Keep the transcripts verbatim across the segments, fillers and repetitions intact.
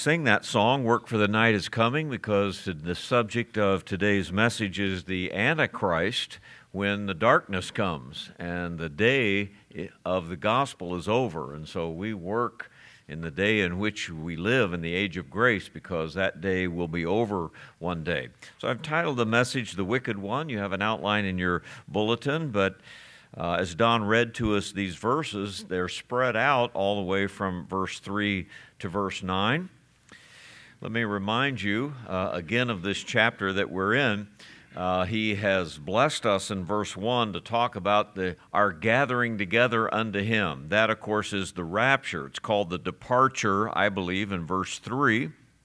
Sing that song, Work for the Night is Coming, because the subject of today's message is the Antichrist when the darkness comes and the day of the gospel is over. And so we work in the day in which we live in the age of grace, because that day will be over one day. So I've titled the message, The Wicked One. You have an outline in your bulletin, but uh, as Don read to us these verses, they're spread out all the way from verse three to verse nine. Let me remind you uh, again of this chapter that we're in. Uh, he has blessed us in verse one to talk about the our gathering together unto Him. That, of course, is the rapture. It's called the departure, I believe, in verse three,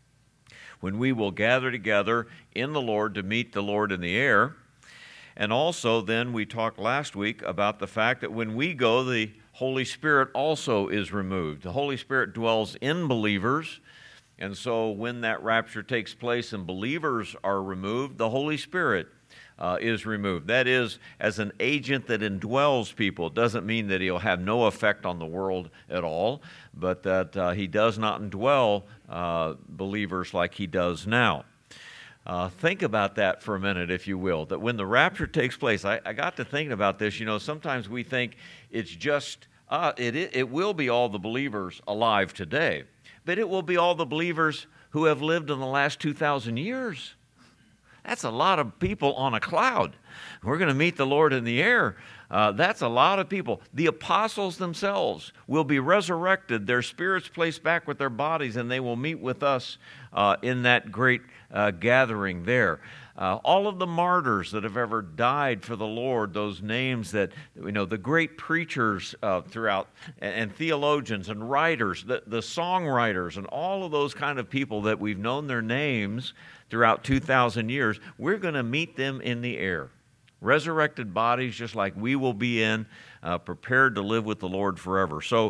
when we will gather together in the Lord to meet the Lord in the air. And also then we talked last week about the fact that when we go, the Holy Spirit also is removed. The Holy Spirit dwells in believers. And so when that rapture takes place and believers are removed, the Holy Spirit uh, is removed. That is, as an agent that indwells people. It doesn't mean that He'll have no effect on the world at all, but that uh, He does not indwell uh, believers like He does now. Uh, think about that for a minute, if you will, that when the rapture takes place, I, I got to thinking about this. You know, sometimes we think it's just, uh, it, it will be all the believers alive today. But it will be all the believers who have lived in the last two thousand years. That's a lot of people on a cloud. We're going to meet the Lord in the air. Uh, that's a lot of people. The apostles themselves will be resurrected, their spirits placed back with their bodies, and they will meet with us uh, in that great uh, gathering there. Uh, all of the martyrs that have ever died for the Lord, those names that, you know, the great preachers uh, throughout, and, and theologians and writers, the, the songwriters, and all of those kind of people that we've known their names throughout two thousand years, we're going to meet them in the air. Resurrected bodies, just like we will be in, uh, prepared to live with the Lord forever. So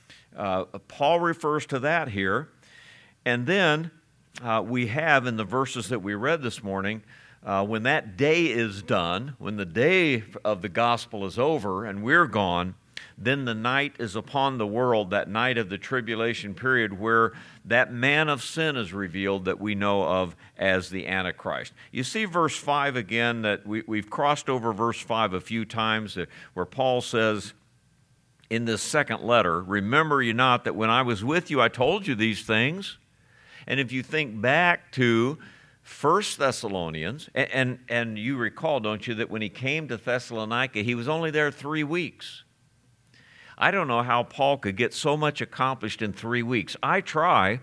uh, Paul refers to that here. And then Uh, we have in the verses that we read this morning, uh, when that day is done, when the day of the gospel is over and we're gone, then the night is upon the world, that night of the tribulation period where that man of sin is revealed that we know of as the Antichrist. You see verse five again, that we, we've crossed over verse five a few times, uh, where Paul says in this second letter, "Remember you not that when I was with you I told you these things?" And if you think back to First Thessalonians, and, and, and you recall, don't you, that when he came to Thessalonica, he was only there three weeks. I don't know how Paul could get so much accomplished in three weeks. I try,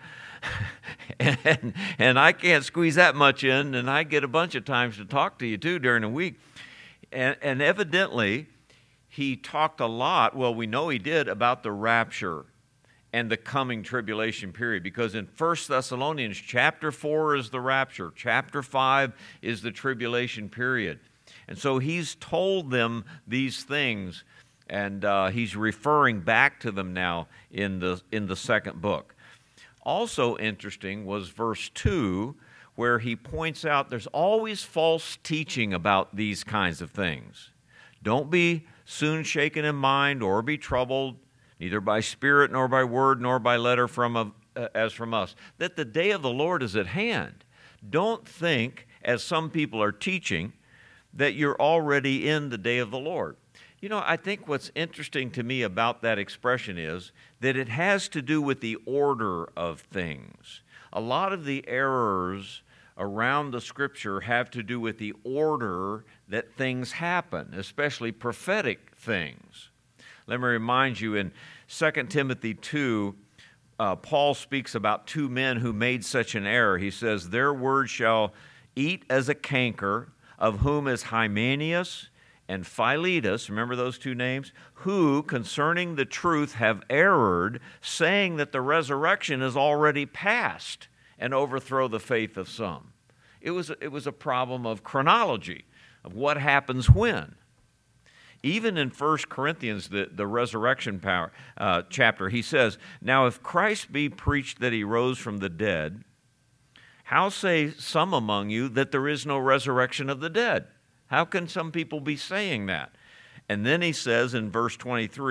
and, and I can't squeeze that much in, and I get a bunch of times to talk to you, too, during a week. And, and evidently, he talked a lot, well, we know he did, about the rapture and the coming tribulation period, because in First Thessalonians chapter four is the rapture, chapter five is the tribulation period. And so he's told them these things, and uh, he's referring back to them now in the in the second book. Also interesting was verse two, where he points out there's always false teaching about these kinds of things. Don't be soon shaken in mind or be troubled, neither by spirit, nor by word, nor by letter from a, uh, as from us, that the day of the Lord is at hand. Don't think, as some people are teaching, that you're already in the day of the Lord. You know, I think what's interesting to me about that expression is that it has to do with the order of things. A lot of the errors around the Scripture have to do with the order that things happen, especially prophetic things. Let me remind you, in Second Timothy two, uh, Paul speaks about two men who made such an error. He says, "Their word shall eat as a canker, of whom is Hymenaeus and Philetus," remember those two names, "who concerning the truth have erred, saying that the resurrection is already past, and overthrow the faith of some." It was, it was a problem of chronology, of what happens when. Even in First Corinthians, the, the resurrection power, uh, chapter, he says, "Now if Christ be preached that he rose from the dead, how say some among you that there is no resurrection of the dead?" How can some people be saying that? And then he says in verse twenty-three,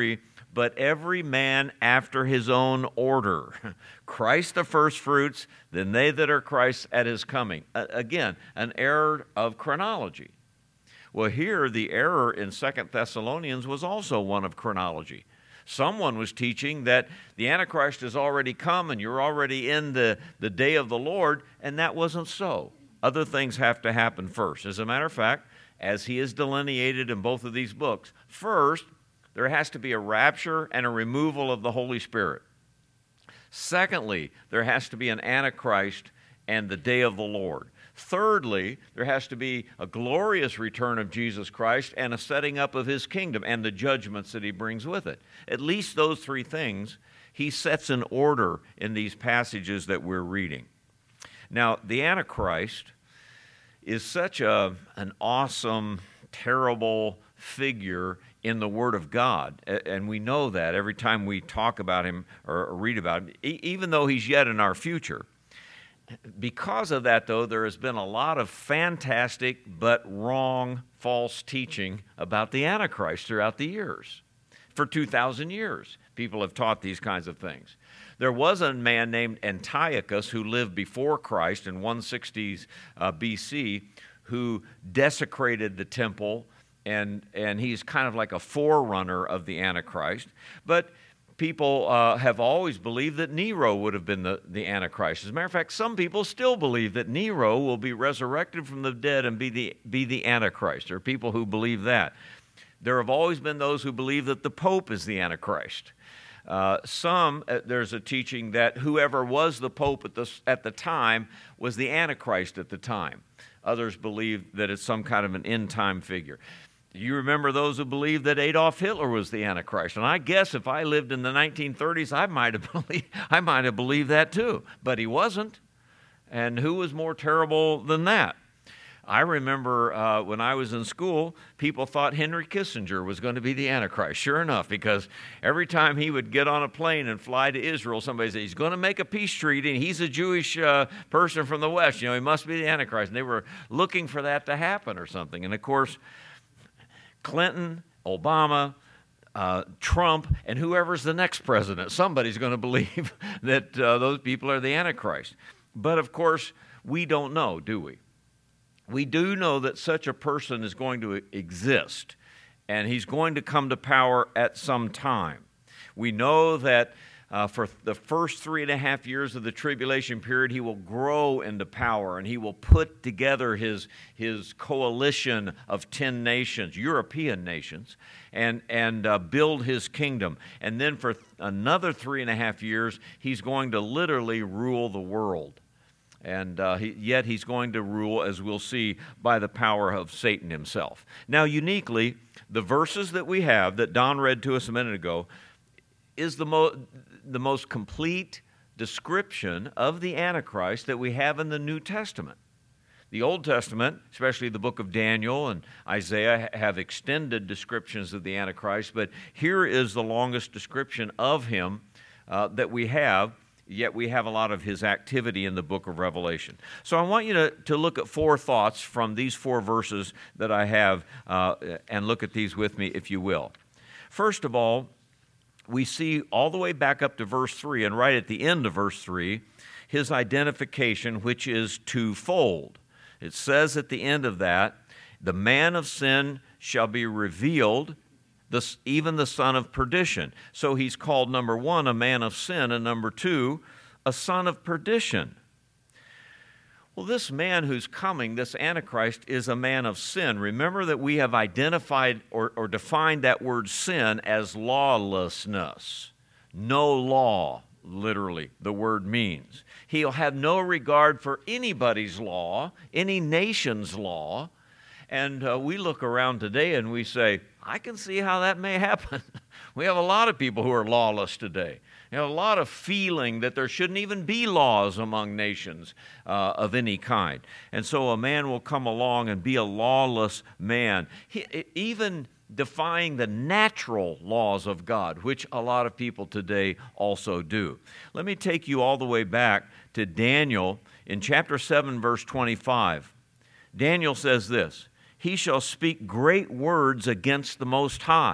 but every man after his own order. Christ the firstfruits, then they that are Christ's at his coming. Uh, again, an error of chronology. Well, here the error in Second Thessalonians was also one of chronology. Someone was teaching that the Antichrist has already come and you're already in the, the day of the Lord, and that wasn't so. Other things have to happen first. As a matter of fact, as he is delineated in both of these books, first, there has to be a rapture and a removal of the Holy Spirit. Secondly, there has to be an Antichrist and the day of the Lord. Thirdly, there has to be a glorious return of Jesus Christ and a setting up of his kingdom and the judgments that he brings with it. At least those three things he sets in order in these passages that we're reading. Now, the Antichrist is such a, an awesome, terrible figure in the Word of God, and we know that every time we talk about him or read about him, even though he's yet in our future. Because of that, though, there has been a lot of fantastic but wrong, false teaching about the Antichrist throughout the years. For two thousand years, people have taught these kinds of things. There was a man named Antiochus who lived before Christ in one sixty uh, B C who desecrated the temple, and, and he's kind of like a forerunner of the Antichrist. But people uh, have always believed that Nero would have been the, the Antichrist. As a matter of fact, some people still believe that Nero will be resurrected from the dead and be the, be the Antichrist. There are people who believe that. There have always been those who believe that the Pope is the Antichrist. Uh, some, uh, there's a teaching that whoever was the Pope at the, at the time was the Antichrist at the time. Others believe that it's some kind of an end-time figure. You remember those who believe that Adolf Hitler was the Antichrist. And I guess if I lived in the nineteen thirties, I might have believed, I might have believed that too. But he wasn't. And who was more terrible than that? I remember uh, when I was in school, people thought Henry Kissinger was going to be the Antichrist. Sure enough, because every time he would get on a plane and fly to Israel, somebody said, he's going to make a peace treaty, and he's a Jewish uh, person from the West. You know, he must be the Antichrist. And they were looking for that to happen or something. And of course, Clinton, Obama, uh, Trump, and whoever's the next president, somebody's going to believe that uh, those people are the Antichrist. But of course, we don't know, do we? We do know that such a person is going to exist, and he's going to come to power at some time. We know that uh, for the first three and a half years of the tribulation period, he will grow into power, and he will put together his, his coalition of ten nations, European nations, and, and uh, build his kingdom. And then for th- another three and a half years, he's going to literally rule the world. And uh, he, yet he's going to rule, as we'll see, by the power of Satan himself. Now, uniquely, the verses that we have that Don read to us a minute ago is the, mo- the most complete description of the Antichrist that we have in the New Testament. The Old Testament, especially the book of Daniel and Isaiah, have extended descriptions of the Antichrist, but here is the longest description of him uh, that we have. Yet we have a lot of his activity in the book of Revelation. So I want you to, to look at four thoughts from these four verses that I have, uh, and look at these with me, if you will. First of all, we see all the way back up to verse three, and right at the end of verse three, his identification, which is twofold. It says at the end of that, the man of sin shall be revealed, The, even the son of perdition. So he's called, number one, a man of sin, and number two, a son of perdition. Well, this man who's coming, this Antichrist, is a man of sin. Remember that we have identified or, or defined that word sin as lawlessness. No law, literally, the word means. He'll have no regard for anybody's law, any nation's law. And uh, we look around today and we say, I can see how that may happen. We have a lot of people who are lawless today. You have a lot of feeling that there shouldn't even be laws among nations uh, of any kind. And so a man will come along and be a lawless man, he, even defying the natural laws of God, which a lot of people today also do. Let me take you all the way back to Daniel in chapter seven, verse twenty-five. Daniel says this, he shall speak great words against the Most High,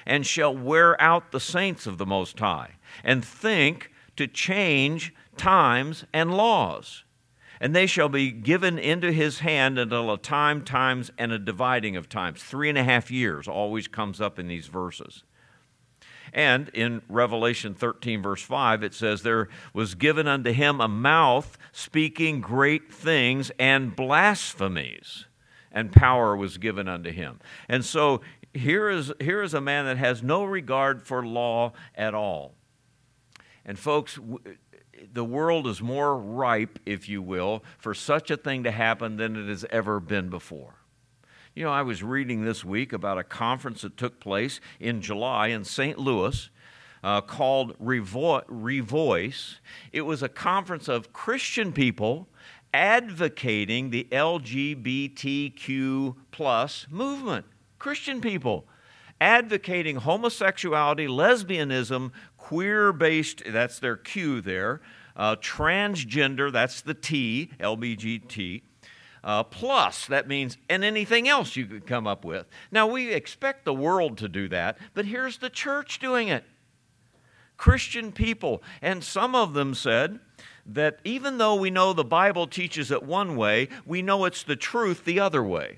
and shall wear out the saints of the Most High, and think to change times and laws. And they shall be given into his hand until a time, times, and a dividing of times. Three and a half years always comes up in these verses. And in Revelation thirteen, verse five, it says, there was given unto him a mouth speaking great things and blasphemies, and power was given unto him. And so here is, here is a man that has no regard for law at all. And folks, the world is more ripe, if you will, for such a thing to happen than it has ever been before. You know, I was reading this week about a conference that took place in July in Saint Louis uh, called Revo- Revoice. It was a conference of Christian people advocating the L G B T Q plus movement. Christian people advocating homosexuality, lesbianism, queer-based, that's their Q there, uh, transgender, that's the T, L G B T, uh, plus, that means, and anything else you could come up with. Now, we expect the world to do that, but here's the church doing it. Christian people, and some of them said that even though we know the Bible teaches it one way, we know it's the truth the other way.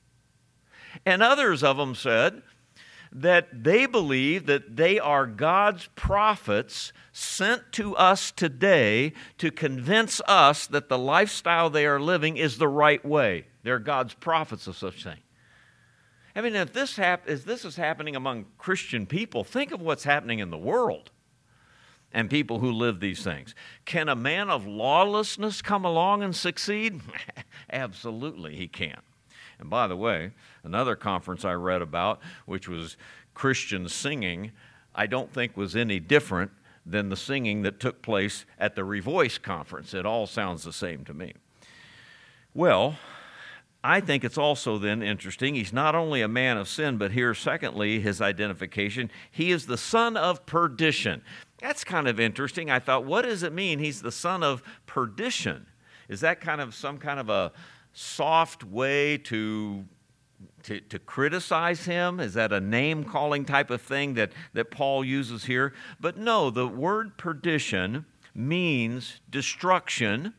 And others of them said that they believe that they are God's prophets sent to us today to convince us that the lifestyle they are living is the right way. They're God's prophets of such thing. I mean, if this, hap- if this is happening among Christian people, think of what's happening in the world and people who live these things. Can a man of lawlessness come along and succeed? Absolutely, he can. And by the way, another conference I read about, which was Christian singing, I don't think was any different than the singing that took place at the Revoice conference. It all sounds the same to me. Well, I think it's also then interesting, he's not only a man of sin, but here, secondly, his identification, he is the son of perdition. That's kind of interesting. I thought, what does it mean he's the son of perdition? Is that kind of some kind of a soft way to, to, to criticize him? Is that a name-calling type of thing that, that Paul uses here? But no, the word perdition means destruction.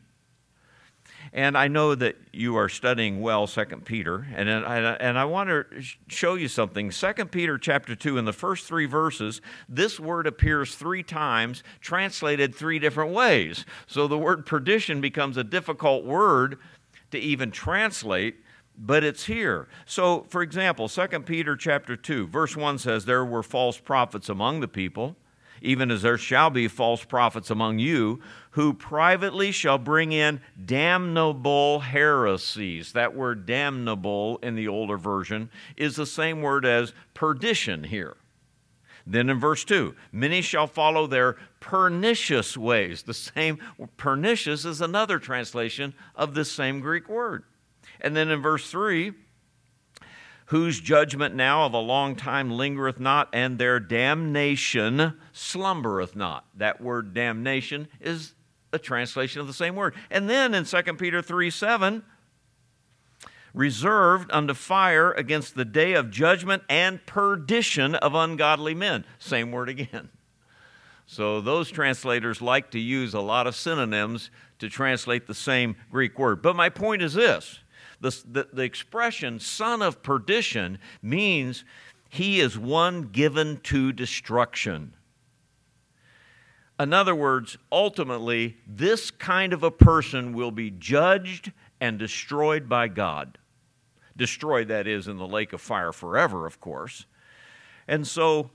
And I know that you are studying well Second Peter, and I, and I want to show you something. Second Peter chapter two, in the first three verses, this word appears three times, translated three different ways. So the word perdition becomes a difficult word to even translate, but it's here. So, for example, Second Peter chapter two, verse one says, there were false prophets among the people, even as there shall be false prophets among you, who privately shall bring in damnable heresies. That word damnable in the older version is the same word as perdition here. Then in verse two, many shall follow their pernicious ways. The same, pernicious is another translation of this same Greek word. And then in verse three, whose judgment now of a long time lingereth not, and their damnation slumbereth not. That word damnation is a translation of the same word. And then in Second Peter three seven, reserved unto fire against the day of judgment and perdition of ungodly men. Same word again. So those translators like to use a lot of synonyms to translate the same Greek word. But my point is this. The, the, the expression son of perdition means he is one given to destruction. In other words, ultimately, this kind of a person will be judged and destroyed by God. Destroyed, that is, in the lake of fire forever, of course. And so,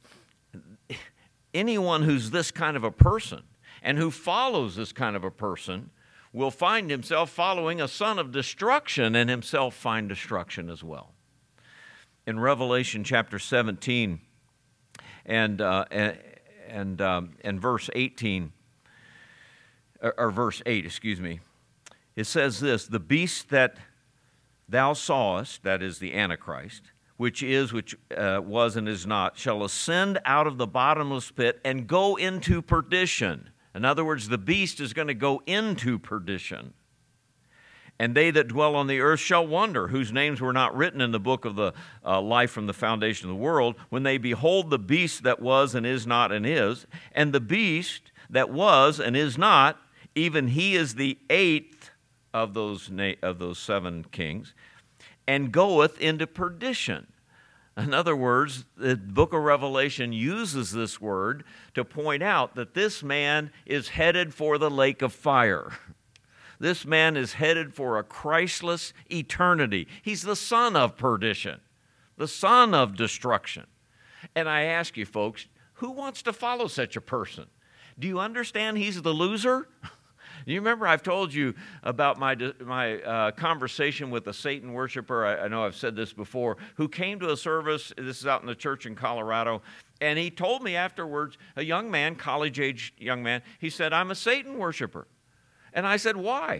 anyone who's this kind of a person and who follows this kind of a person will find himself following a son of destruction and himself find destruction as well. In Revelation chapter seventeen and uh, and and, um, and verse eighteen, or, or verse eight, excuse me, it says this: the beast that thou sawest, that is the Antichrist, which is, which uh, was and is not, shall ascend out of the bottomless pit and go into perdition. In other words, the beast is going to go into perdition. And they that dwell on the earth shall wonder, whose names were not written in the book of the uh, life from the foundation of the world, when they behold the beast that was and is not and is, and the beast that was and is not, even he is the eighth of those na- of those seven kings, and goeth into perdition. In other words, the book of Revelation uses this word to point out that this man is headed for the lake of fire. This man is headed for a Christless eternity. He's the son of perdition, the son of destruction. And I ask you, folks, who wants to follow such a person? Do you understand he's the loser? You remember I've told you about my my uh, conversation with a Satan worshiper, I, I know I've said this before, who came to a service, this is out in the church in Colorado, and he told me afterwards, a young man, college-age young man, he said, I'm a Satan worshiper. And I said, why?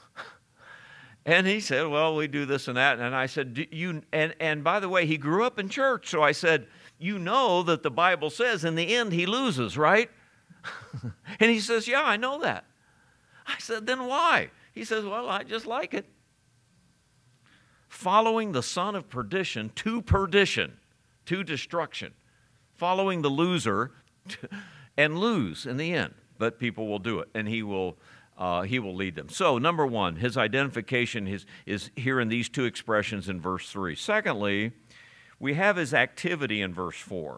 And he said, well, we do this and that. And I said, do you, and, and by the way, he grew up in church. So I said, you know that the Bible says in the end he loses, right? And he says, yeah, I know that. I said, then why? He says, well, I just like it. Following the son of perdition to perdition, to destruction. Following the loser and lose in the end. But people will do it, and he will Uh, he will lead them. So, number one, his identification is, is here in these two expressions in verse three. Secondly, we have his activity in verse four.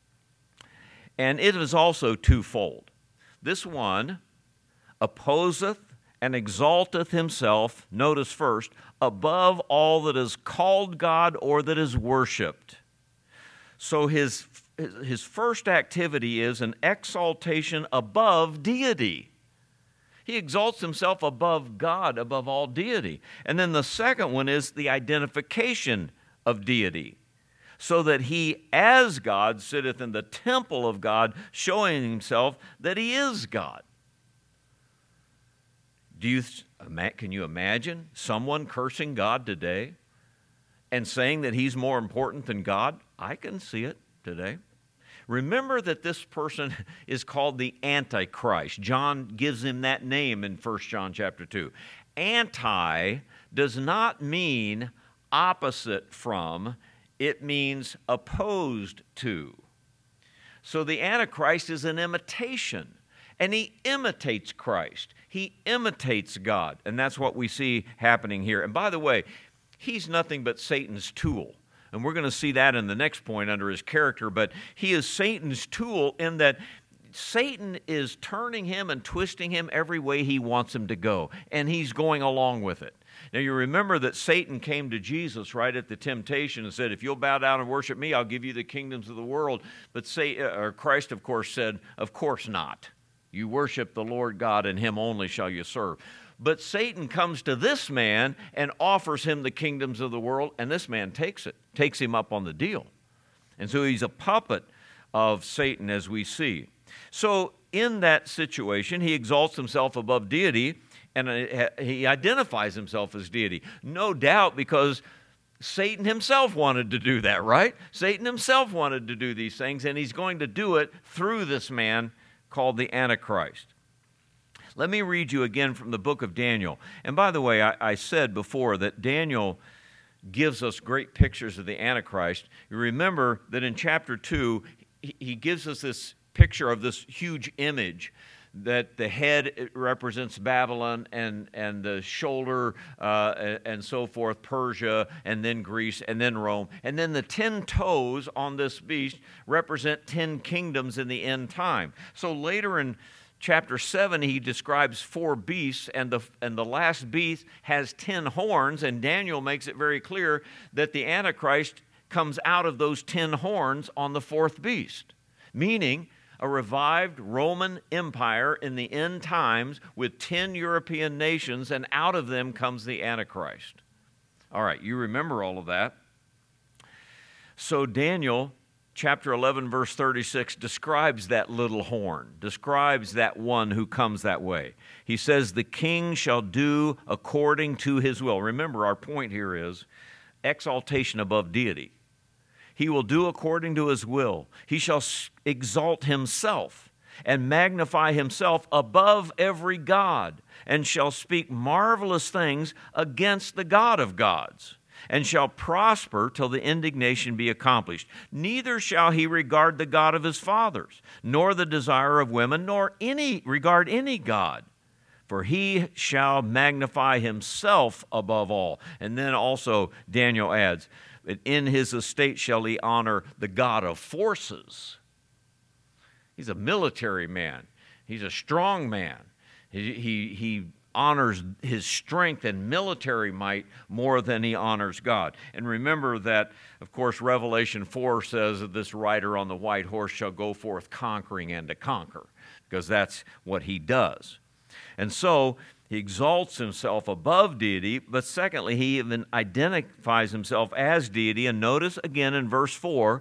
And it is also twofold. This one opposeth and exalteth himself, notice first, above all that is called God or that is worshipped. So his, his first activity is an exaltation above deity. He exalts himself above God, above all deity. And then the second one is the identification of deity, so that he, as God, sitteth in the temple of God, showing himself that he is God. Do you, can you imagine someone cursing God today and saying that he's more important than God? I can see it today. Remember that this person is called the Antichrist. John gives him that name in First John chapter two. Anti does not mean opposite from, it means opposed to. So the Antichrist is an imitation, and he imitates Christ. He imitates God, and that's what we see happening here. And by the way, he's nothing but Satan's tool. And we're going to see that in the next point under his character. But he is Satan's tool in that Satan is turning him and twisting him every way he wants him to go. And he's going along with it. Now you remember that Satan came to Jesus right at the temptation and said, if you'll bow down and worship me, I'll give you the kingdoms of the world. But say, or Christ, of course, said, of course not. You worship the Lord God, and him only shall you serve. But Satan comes to this man and offers him the kingdoms of the world, and this man takes it, takes him up on the deal. And so he's a puppet of Satan, as we see. So in that situation, he exalts himself above deity, and he identifies himself as deity. No doubt because Satan himself wanted to do that, right? Satan himself wanted to do these things, and he's going to do it through this man called the Antichrist. Let me read you again from the book of Daniel. And by the way, I, I said before that Daniel gives us great pictures of the Antichrist. You remember that in chapter two, he, he gives us this picture of this huge image that the head represents Babylon and, and the shoulder uh, and, and so forth, Persia, and then Greece, and then Rome. And then the ten toes on this beast represent ten kingdoms in the end time. So later in chapter seven, he describes four beasts, and the, and the last beast has ten horns, and Daniel makes it very clear that the Antichrist comes out of those ten horns on the fourth beast, meaning a revived Roman Empire in the end times with ten European nations, and out of them comes the Antichrist. All right, you remember all of that. So Daniel chapter eleven, verse thirty-six, describes that little horn, describes that one who comes that way. He says, the king shall do according to his will. Remember, our point here is exaltation above deity. He will do according to his will. He shall exalt himself. and magnify himself above every god, and shall speak marvelous things against the God of gods, and shall prosper till the indignation be accomplished. Neither shall he regard the God of his fathers, nor the desire of women, nor any regard any god. For he shall magnify himself above all. And then also Daniel adds, in his estate shall he honor the God of forces. He's a military man. He's a strong man. He, he, he honors his strength and military might more than he honors God. And remember that, of course, Revelation four says that this rider on the white horse shall go forth conquering and to conquer, because that's what he does. And so he exalts himself above deity, but secondly, he even identifies himself as deity. And notice again in verse four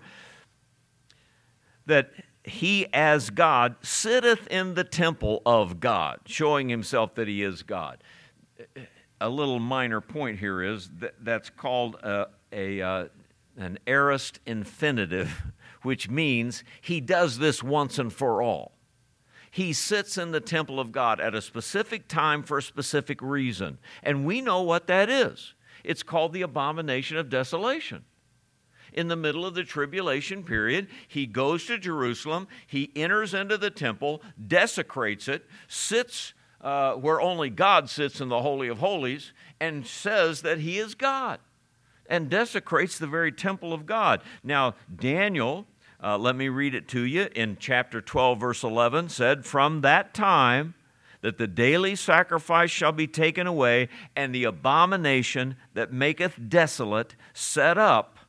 that he as God sitteth in the temple of God, showing himself that he is God. A little minor point here is that that's called a, a uh, an aorist infinitive, which means he does this once and for all. He sits in the temple of God at a specific time for a specific reason. And we know what that is. It's called the abomination of desolation. In the middle of the tribulation period, he goes to Jerusalem, he enters into the temple, desecrates it, sits uh, where only God sits in the Holy of Holies, and says that he is God, and desecrates the very temple of God. Now, Daniel, Uh, let me read it to you. In chapter twelve, verse eleven, said, from that time that the daily sacrifice shall be taken away, and the abomination that maketh desolate set up,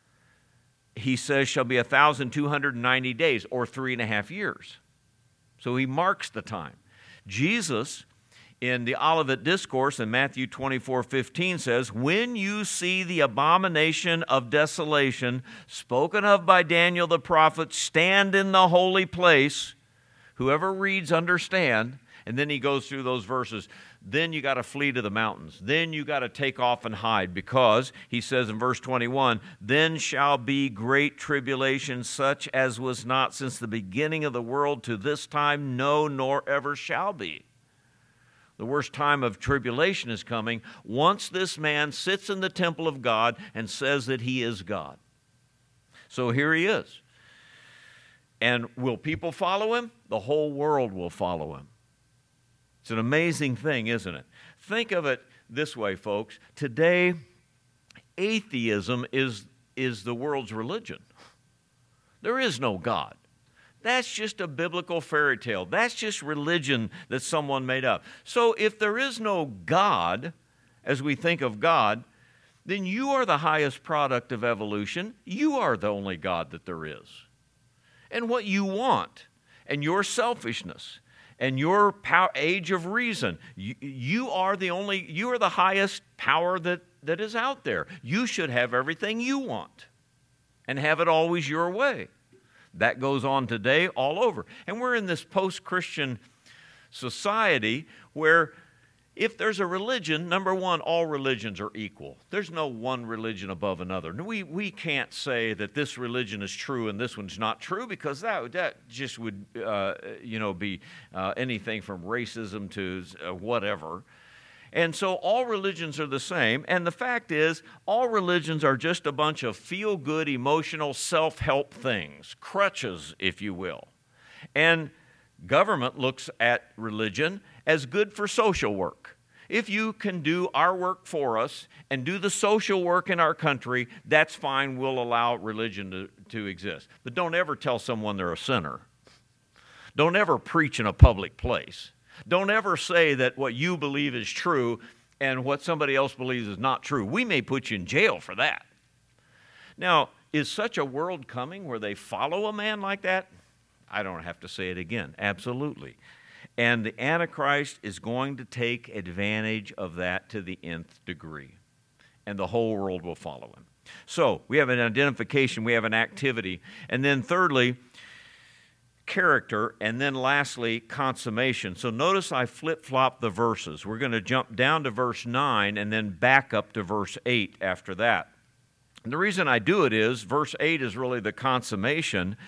he says, shall be one thousand two hundred ninety days, or three and a half years. So he marks the time. Jesus, in the Olivet Discourse in Matthew twenty-four fifteen says, when you see the abomination of desolation spoken of by Daniel the prophet stand in the holy place, whoever reads understand. And then he goes through those verses. Then you got to flee to the mountains. Then you got to take off and hide, because he says in verse twenty-one, then shall be great tribulation, such as was not since the beginning of the world to this time, no, nor ever shall be. The worst time of tribulation is coming once this man sits in the temple of God and says that he is God. So here he is. And will people follow him? The whole world will follow him. It's an amazing thing, isn't it? Think of it this way, folks. Today, atheism is, is the world's religion. There is no God. That's just a biblical fairy tale. That's just religion that someone made up. So if there is no God, as we think of God, then you are the highest product of evolution. You are the only God that there is. And what you want, and your selfishness, and your power, age of reason, you, you are the only, you are the highest power that, that is out there. You should have everything you want and have it always your way. That goes on today all over. And we're in this post-Christian society where if there's a religion, number one, all religions are equal. There's no one religion above another. We, we can't say that this religion is true and this one's not true, because that, that just would uh, you know, be uh, anything from racism to uh, whatever. And so all religions are the same, and the fact is, all religions are just a bunch of feel-good, emotional, self-help things, crutches, if you will. And government looks at religion as good for social work. If you can do our work for us and do the social work in our country, that's fine, we'll allow religion to, to exist. But don't ever tell someone they're a sinner. Don't ever preach in a public place. Don't ever say that what you believe is true and what somebody else believes is not true. We may put you in jail for that. Now, is such a world coming where they follow a man like that? I don't have to say it again. Absolutely. And the Antichrist is going to take advantage of that to the nth degree. And the whole world will follow him. So, we have an identification, we have an activity. And then thirdly, character, and then lastly, consummation. So notice I flip-flop the verses. We're going to jump down to verse nine and then back up to verse eight after that. And the reason I do it is, verse eight is really the consummation,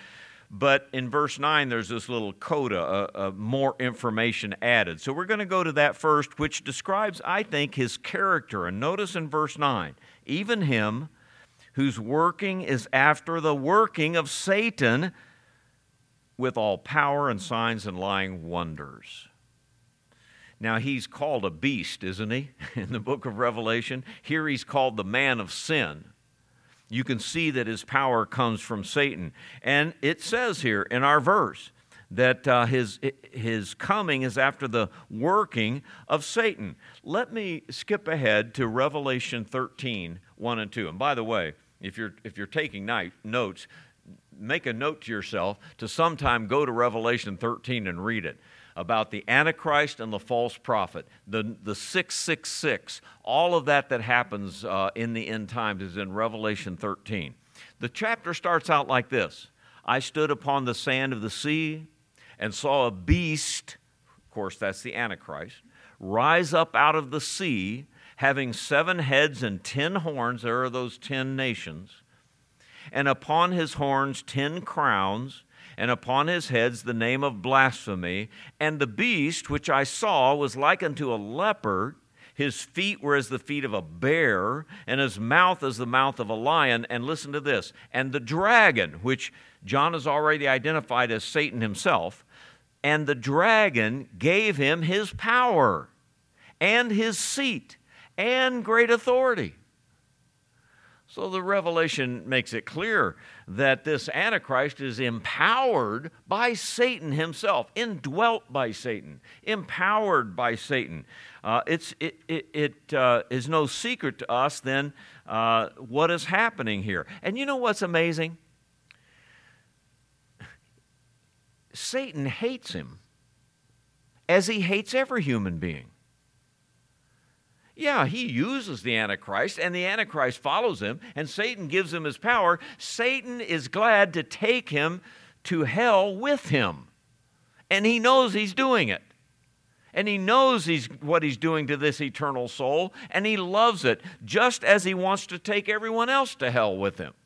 But in verse nine, there's this little coda, uh, uh, more information added. So we're going to go to that first, which describes, I think, his character. And notice in verse nine, even him whose working is after the working of Satan with all power and signs and lying wonders. Now, he's called a beast, isn't he, in the book of Revelation? Here he's called the man of sin. You can see that his power comes from Satan. And it says here in our verse that uh, his, his coming is after the working of Satan. Let me skip ahead to Revelation thirteen, one and two. And by the way, if you're, if you're taking night, notes, make a note to yourself to sometime go to Revelation thirteen and read it, about the Antichrist and the false prophet, the, the six six six, all of that that happens uh, in the end times is in Revelation thirteen. The chapter starts out like this: I stood upon the sand of the sea and saw a beast, of course that's the Antichrist, rise up out of the sea, having seven heads and ten horns. There are those ten nations. And upon his horns ten crowns, and upon his heads the name of blasphemy. And the beast which I saw was like unto a leopard. His feet were as the feet of a bear, and his mouth as the mouth of a lion. And listen to this. And the dragon, which John has already identified as Satan himself, and the dragon gave him his power and his seat and great authority. So the Revelation makes it clear that this Antichrist is empowered by Satan himself, indwelt by Satan, empowered by Satan. Uh, it's, it it, it uh, is no secret to us then uh, what is happening here. And you know what's amazing? Satan hates him as he hates every human being. Yeah, he uses the Antichrist, and the Antichrist follows him, and Satan gives him his power. Satan is glad to take him to hell with him, and he knows he's doing it. And he knows he's, what he's doing to this eternal soul, and he loves it, just as he wants to take everyone else to hell with him.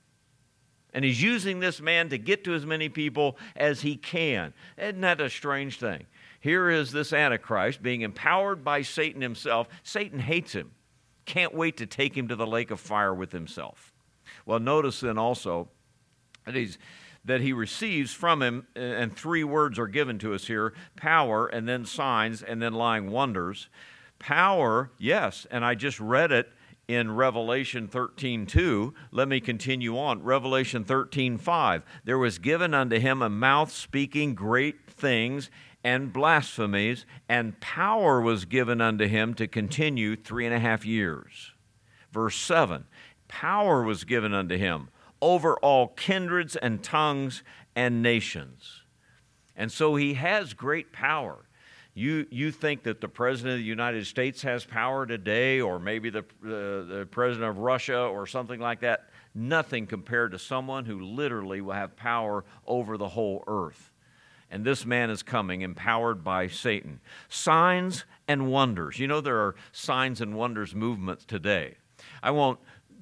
And he's using this man to get to as many people as he can. Isn't that a strange thing? Here is this Antichrist being empowered by Satan himself. Satan hates him. Can't wait to take him to the lake of fire with himself. Well, notice then also that, he's, that he receives from him, and three words are given to us here: power, and then signs, and then lying wonders. Power, yes, and I just read it in Revelation thirteen two. Let me continue on. Revelation thirteen five. There was given unto him a mouth speaking great things and blasphemies, and power was given unto him to continue three and a half years. Verse seven, power was given unto him over all kindreds and tongues and nations. And so he has great power. You, you think that the President of the United States has power today, or maybe the, uh, the President of Russia or something like that. Nothing compared to someone who literally will have power over the whole earth. And this man is coming empowered by Satan. Signs and wonders. You know, there are signs and wonders movements today. I won't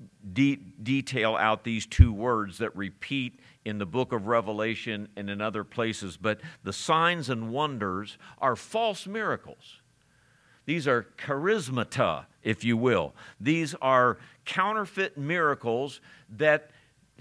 de- detail out these two words that repeat in the book of Revelation and in other places, but the signs and wonders are false miracles. These are charismata, if you will. These are counterfeit miracles that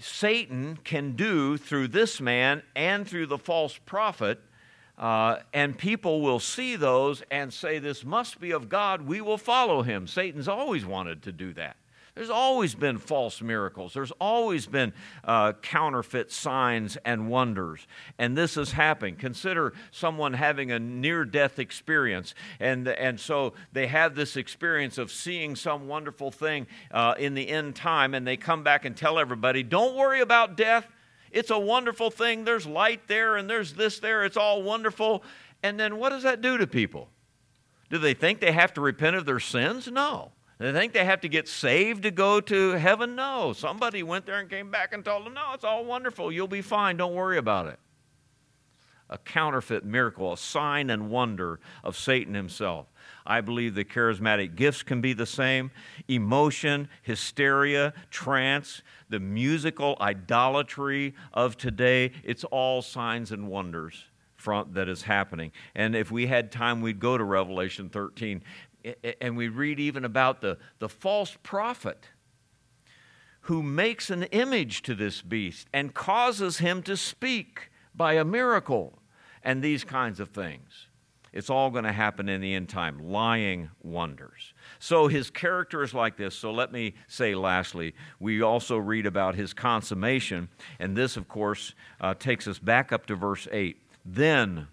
Satan can do through this man and through the false prophet, uh, and people will see those and say, this must be of God, we will follow him. Satan's always wanted to do that. There's always been false miracles. There's always been uh, counterfeit signs and wonders. And this has happened. Consider someone having a near-death experience. And, and so they have this experience of seeing some wonderful thing uh, in the end time. And they come back and tell everybody, don't worry about death. It's a wonderful thing. There's light there and there's this there. It's all wonderful. And then what does that do to people? Do they think they have to repent of their sins? No. They think they have to get saved to go to heaven? No. Somebody went there and came back and told them, no, it's all wonderful. You'll be fine. Don't worry about it. A counterfeit miracle, a sign and wonder of Satan himself. I believe the charismatic gifts can be the same. Emotion, hysteria, trance, the musical idolatry of today, it's all signs and wonders from, that is happening. And if we had time, we'd go to Revelation thirteen, and we read even about the, the false prophet who makes an image to this beast and causes him to speak by a miracle, and these kinds of things. It's all going to happen in the end time, lying wonders. So his character is like this. So let me say lastly, we also read about his consummation, and this, of course, uh, takes us back up to verse eight. Then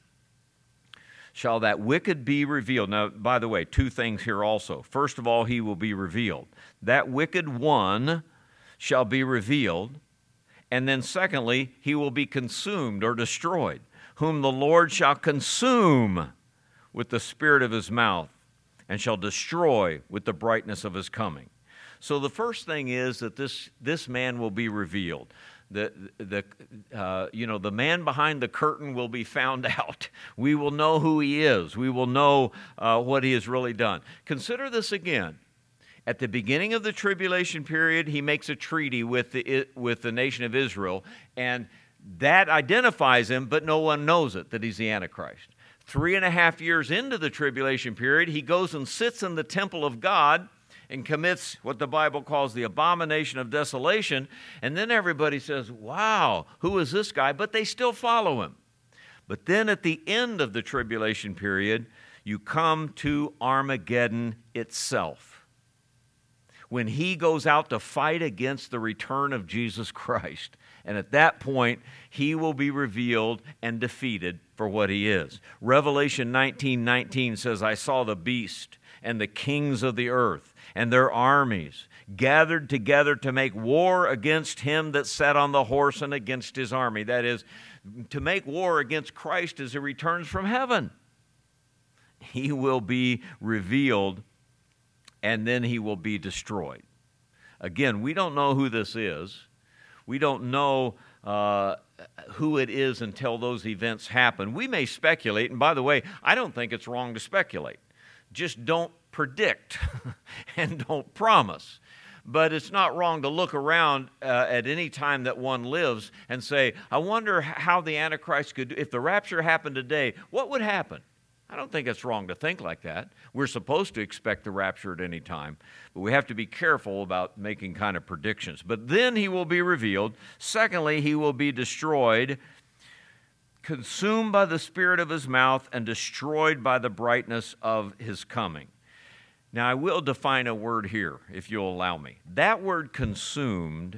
shall that wicked be revealed. Now, by the way, two things here also. First of all, he will be revealed. That wicked one shall be revealed. And then secondly, he will be consumed or destroyed, whom the Lord shall consume with the spirit of his mouth and shall destroy with the brightness of his coming. So the first thing is that this, this man will be revealed. The, the, uh, you know, the man behind the curtain will be found out. We will know who he is. We will know uh, what he has really done. Consider this again. At the beginning of the tribulation period, he makes a treaty with the, with the nation of Israel, and that identifies him, but no one knows it, that he's the Antichrist. Three and a half years into the tribulation period, he goes and sits in the temple of God and commits what the Bible calls the abomination of desolation, and then everybody says, wow, who is this guy? But they still follow him. But then at the end of the tribulation period, you come to Armageddon itself, when he goes out to fight against the return of Jesus Christ. And at that point, he will be revealed and defeated for what he is. Revelation nineteen nineteen says, I saw the beast and the kings of the earth and their armies gathered together to make war against him that sat on the horse and against his army. That is, to make war against Christ as he returns from heaven. He will be revealed, and then he will be destroyed. Again, we don't know who this is. We don't know uh, who it is until those events happen. We may speculate, and by the way, I don't think it's wrong to speculate. Just don't predict and don't promise. But it's not wrong to look around uh, at any time that one lives and say, I wonder how the Antichrist could do. If the rapture happened today, what would happen? I don't think it's wrong to think like that. We're supposed to expect the rapture at any time, but we have to be careful about making kind of predictions. But then he will be revealed. Secondly, he will be destroyed, consumed by the spirit of his mouth, and destroyed by the brightness of his coming. Now, I will define a word here, if you'll allow me. That word consumed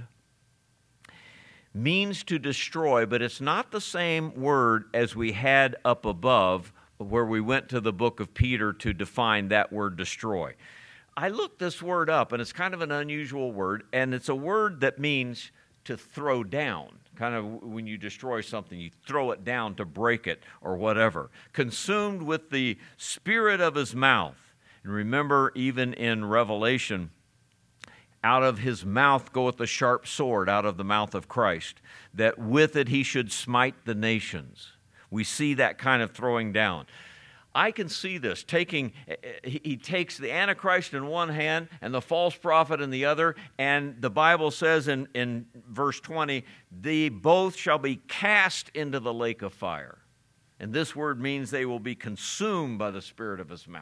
means to destroy, but it's not the same word as we had up above, where we went to the book of Peter to define that word destroy. I looked this word up, and it's kind of an unusual word, and it's a word that means to throw down. Kind of when you destroy something, you throw it down to break it or whatever. Consumed with the spirit of his mouth. And remember, even in Revelation, out of his mouth goeth a sharp sword, out of the mouth of Christ, that with it he should smite the nations. We see that kind of throwing down. I can see this, taking, he takes the Antichrist in one hand and the false prophet in the other, and the Bible says in, in verse twenty, they both shall be cast into the lake of fire. And this word means they will be consumed by the spirit of his mouth.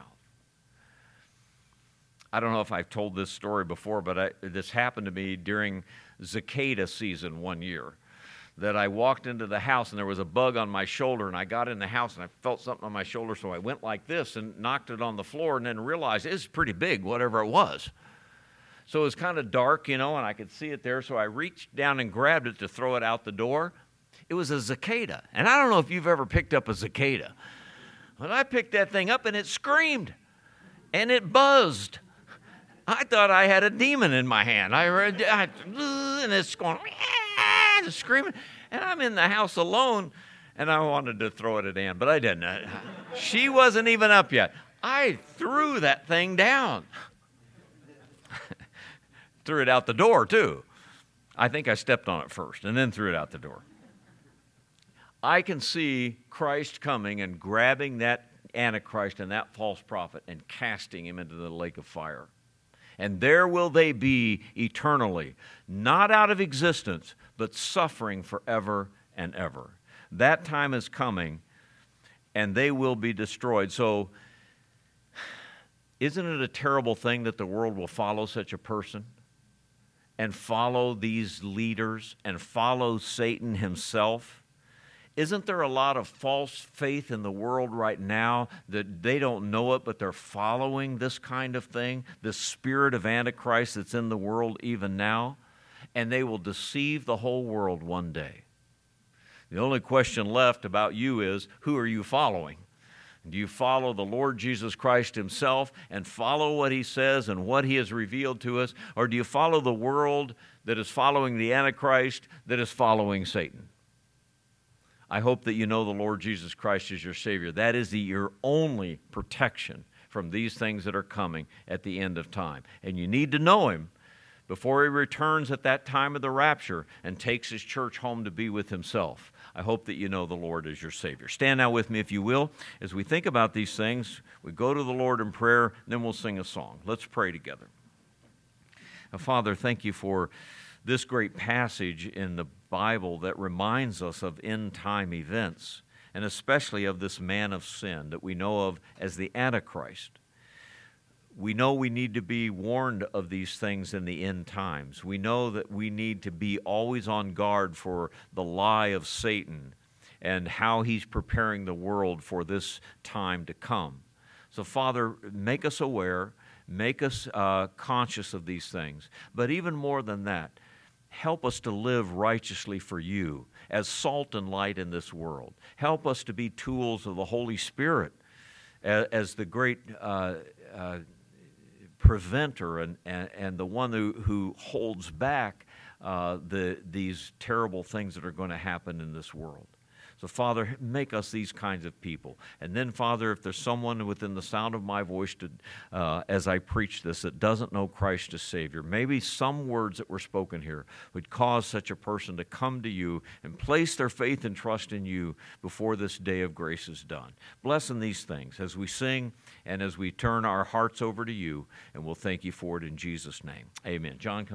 I don't know if I've told this story before, but I, this happened to me during cicada season one year. That I walked into the house and there was a bug on my shoulder, and I got in the house and I felt something on my shoulder, so I went like this and knocked it on the floor and then realized it's pretty big, whatever it was. So it was kind of dark, you know, and I could see it there, so I reached down and grabbed it to throw it out the door. It was a cicada, and I don't know if you've ever picked up a cicada, but I picked that thing up and it screamed and it buzzed. I thought I had a demon in my hand. I read, I, and it's going, screaming, and I'm in the house alone, and I wanted to throw it at Ann, but I didn't. She wasn't even up yet. I threw that thing down. Threw it out the door, too. I think I stepped on it first, and then threw it out the door. I can see Christ coming and grabbing that Antichrist and that false prophet and casting him into the lake of fire. And there will they be eternally, not out of existence, but suffering forever and ever. That time is coming, and they will be destroyed. So, isn't it a terrible thing that the world will follow such a person? And follow these leaders and follow Satan himself? Isn't there a lot of false faith in the world right now that they don't know it, but they're following this kind of thing, this spirit of Antichrist that's in the world even now? And they will deceive the whole world one day. The only question left about you is, who are you following? Do you follow the Lord Jesus Christ himself and follow what he says and what he has revealed to us? Or do you follow the world that is following the Antichrist, that is following Satan? I hope that you know the Lord Jesus Christ is your Savior. That is the, your only protection from these things that are coming at the end of time. And you need to know him before he returns at that time of the rapture and takes his church home to be with himself. I hope that you know the Lord is your Savior. Stand now with me, if you will. As we think about these things, we go to the Lord in prayer, and then we'll sing a song. Let's pray together. Now, Father, thank you for this great passage in the Bible that reminds us of end-time events, and especially of this man of sin that we know of as the Antichrist. We know we need to be warned of these things in the end times. We know that we need to be always on guard for the lie of Satan and how he's preparing the world for this time to come. So, Father, make us aware, make us uh, conscious of these things. But even more than that, help us to live righteously for you as salt and light in this world. Help us to be tools of the Holy Spirit as, as the great uh, uh, preventer and, and, and the one who, who holds back uh, the, these terrible things that are going to happen in this world. So, Father, make us these kinds of people. And then, Father, if there's someone within the sound of my voice to, uh, as I preach this that doesn't know Christ as Savior, maybe some words that were spoken here would cause such a person to come to you and place their faith and trust in you before this day of grace is done. Bless in these things as we sing and as we turn our hearts over to you, and we'll thank you for it in Jesus' name. Amen. John, come.